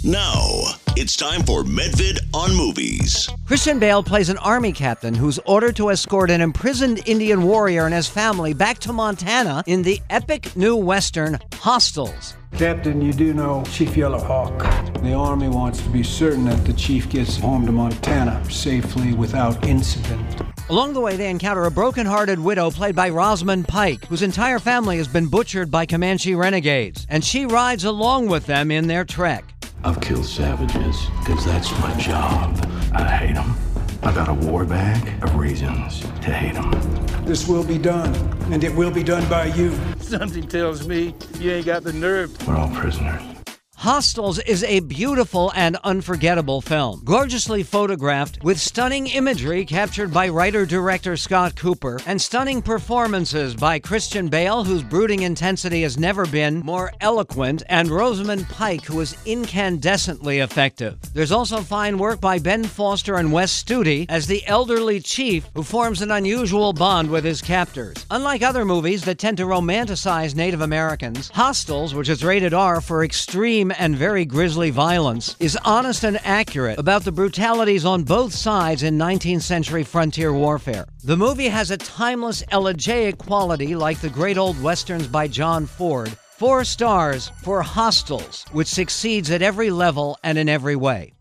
Now, it's time for Medvid on Movies. Christian Bale plays an army captain who's ordered to escort an imprisoned Indian warrior and his family back to Montana in the epic new western Hostiles. Captain, you do know Chief Yellowhawk. The Army wants to be certain that the Chief gets home to Montana safely without incident. Along the way, they encounter a broken-hearted widow played by Rosamund Pike, whose entire family has been butchered by Comanche renegades, and she rides along with them in their trek. I've killed savages because that's my job. I hate them. I got a war bag of reasons to hate them. This will be done, and it will be done by you. Something tells me you ain't got the nerve. We're all prisoners. Hostiles is a beautiful and unforgettable film, gorgeously photographed with stunning imagery captured by writer-director Scott Cooper and stunning performances by Christian Bale, whose brooding intensity has never been more eloquent, and Rosamund Pike, who is incandescently effective. There's also fine work by Ben Foster and Wes Studi as the elderly chief who forms an unusual bond with his captors. Unlike other movies that tend to romanticize Native Americans, Hostiles, which is rated R for extreme and very grisly violence, is honest and accurate about the brutalities on both sides in 19th century frontier warfare. The movie has a timeless elegiac quality like the great old westerns by John Ford. 4 stars for Hostiles, which succeeds at every level and in every way.